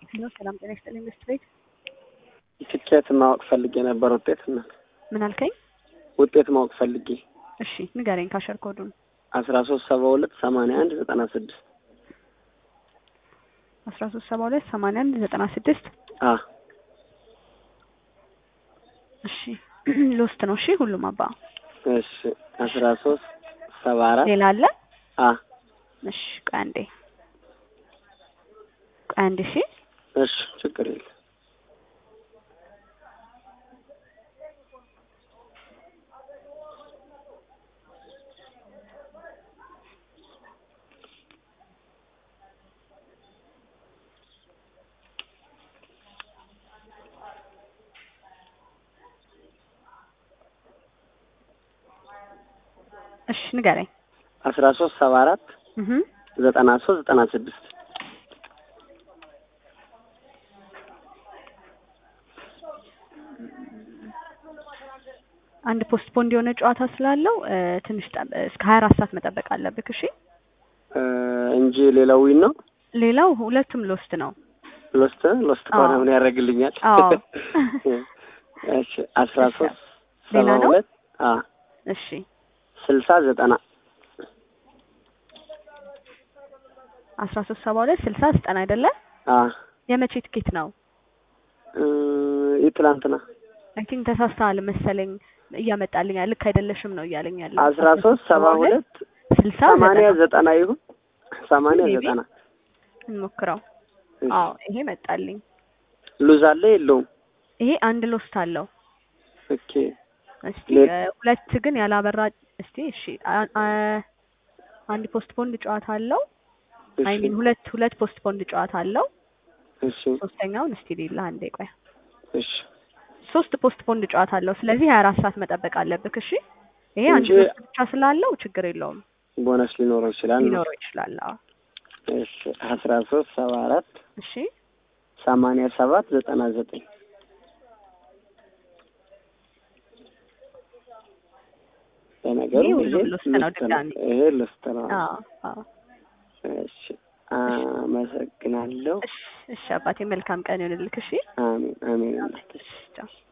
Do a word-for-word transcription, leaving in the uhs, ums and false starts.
ሄሎ ሰላም ጤና ይስጥልኝ ኢንዱስትሪ ትኬት ማወቅ ፈልጌ ነበር ውጤት እና ምን አልከኝ? ውጤት ማወቅ ፈልጌ። እሺ ንገረኝ ካሸር ኮዱን አስራ ሶስት ሰባ ሁለት ሰማንያ አንድ ዘጠና ስድስት አስራ ሶስት ሰባ ሁለት ሰማንያ አንድ ዘጠና ስድስት አ እሺ ሎስት ነው። እሺ ሁሉም አባ እሺ አስራ ሶስት ሰባ አራት ሌላ አለ? አ እሺ ቃንዴ ቃንዴ እሺ እሺ ችግር የለም። እሺ ንገረኝ። አስራ ሶስት ሰባ አራት እህ ዘጠና ሶስት ዘጠና ስድስት አንድ ፖስት ፖንድ የሆነ ጨዋታ ስላለው ትንሽ እስከ ሀያ አራት ሰዓት መጠበቅ አለብክ። እሺ እንጂ ሌላው ዊን ነው። ሌላው ሁለቱም ሎስት ነው። ሎስት ሎስት ከሆነ ምን ያደርግልኛል? አዎ እሺ አስራ ሶስት ሌላ ሰባ ነው። ሁለት አ እሺ ስልሳ ዘጠና አስራ ሶስት ሰባ ሁለት ስልሳ ዘጠና አይደለ? አ የመቼ ትኬት ነው? የትላንትና አይ ቲንክ ተሳስተሃል መሰለኝ። እያመጣልኝ ልክ አይደለሽም ነው እያለኝ ያለው። አስራ ሶስት ሰባ ሁለት ስልሳ ሰማንያ ዘጠና ይሁን ሰማንያ ዘጠና እንሞክረው። አዎ ይሄ መጣልኝ። ሉዝ አለ የለውም? ይሄ አንድ ሎስት አለው። ኦኬ እስቲ ሁለት ግን ያላበራ እስቲ እሺ አንድ ፖስት ፖንድ ጨዋታ አለው። አይ ሚን ሁለት ሁለት ፖስት ፖንድ ጨዋታ አለው። እሺ ሶስተኛውን እስቲ ሌላ አንዴ ቆይ። እሺ ሶስት ፖስት ፖንድ ጨዋታ አለው። ስለዚህ ሀያ አራት ሰዓት መጠበቅ አለብክ። እሺ ይሄ አንድ ሎስት ብቻ ስላለው ችግር የለውም። ቦነስ ሊኖረው ይችላል ሊኖረው ይችላል። አዎ እሺ አስራ ሶስት ሰባ አራት እሺ ሰማንያ ሰባት ዘጠና ዘጠኝ ለነገሩ ይሄ ሎስት ነው። ድጋሚ ይሄ ሎስት ነው። አዎ አዎ እሺ አመሰግናለሁ። እሺ አባቴ መልካም ቀን ይሁንልክ። እሺ አሜን አሜን። ቻው